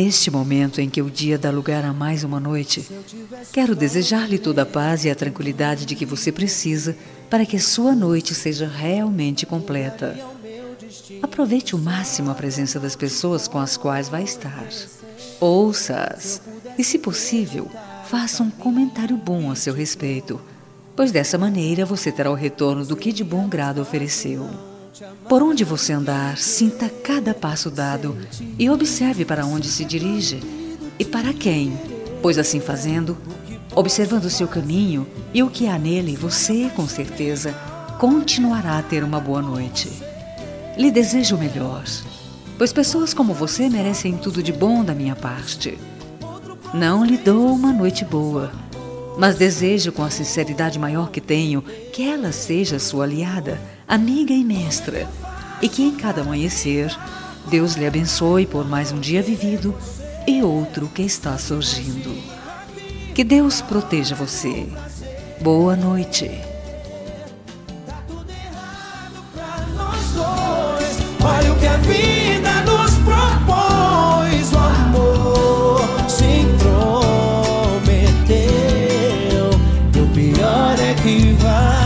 Neste momento em que o dia dá lugar a mais uma noite, quero desejar-lhe toda a paz e a tranquilidade de que você precisa para que a sua noite seja realmente completa. Aproveite o máximo a presença das pessoas com as quais vai estar. Ouça-as e, se possível, faça um comentário bom a seu respeito, pois dessa maneira você terá o retorno do que de bom grado ofereceu. Por onde você andar, sinta cada passo dado e observe para onde se dirige e para quem, pois assim fazendo, observando o seu caminho e o que há nele, você, com certeza, continuará a ter uma boa noite. Lhe desejo o melhor, pois pessoas como você merecem tudo de bom da minha parte. Não lhe dou uma noite boa, mas desejo com a sinceridade maior que tenho que ela seja sua aliada, amiga e mestra, e que em cada amanhecer Deus lhe abençoe por mais um dia vivido e outro que está surgindo. Que Deus proteja você. Boa noite. Olha o que a vida nos propôs, o amor se intrometeu, e o pior é que vai